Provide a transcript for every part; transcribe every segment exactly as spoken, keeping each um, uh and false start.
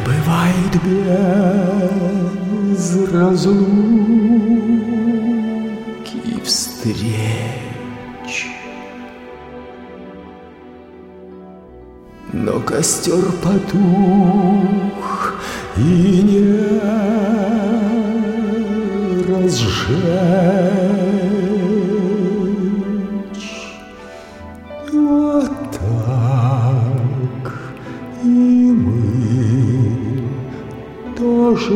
бывает без разлуки и встреч. Но костер потух и не разжечь. Вот так и мы тоже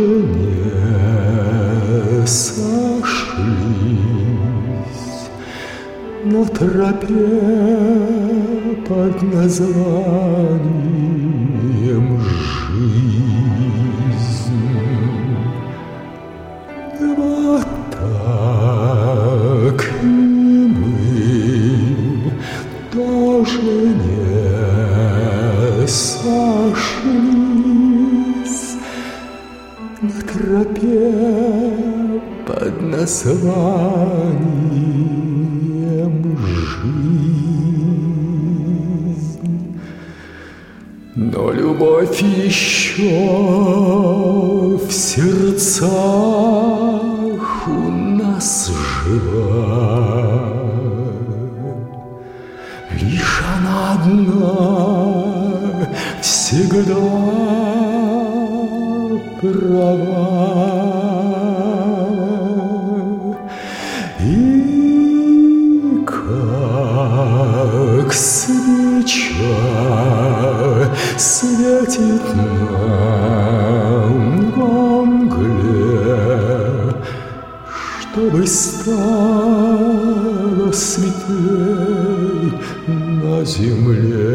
не сошлись на тропе под названием жизнь. Вот так и мы тоже не сошлись на тропе под названием жизнь. Но любовь еще в сердцах у нас жива. Лишь она одна всегда права. И как свеча светит нам во мгле, чтобы стало светлей на земле.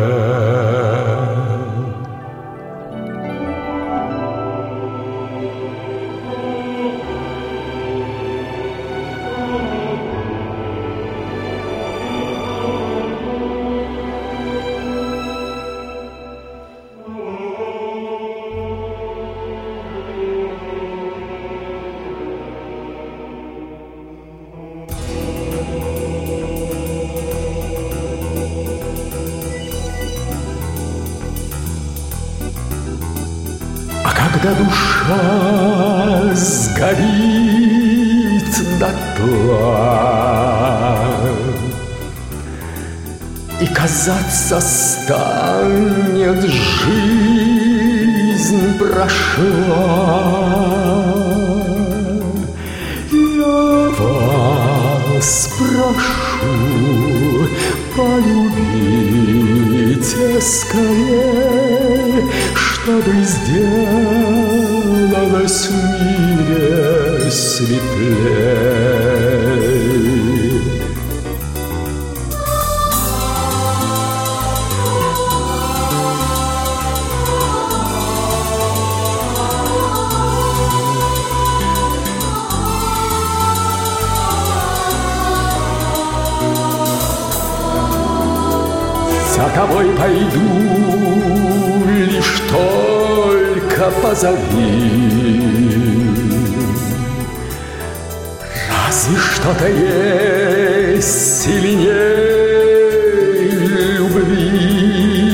Когда душа сгорит дотла и казаться станет, жизнь прошла, я вас прошу, полюбите скорей, чтобы сделалось в мире светлей. За тобой пойду, лишь только позови. Разве что-то есть сильнее любви,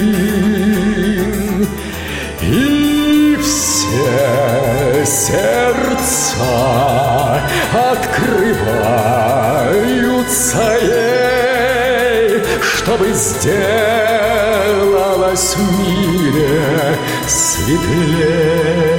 и все сердца открываются ей, чтобы сделалось в мире светлее.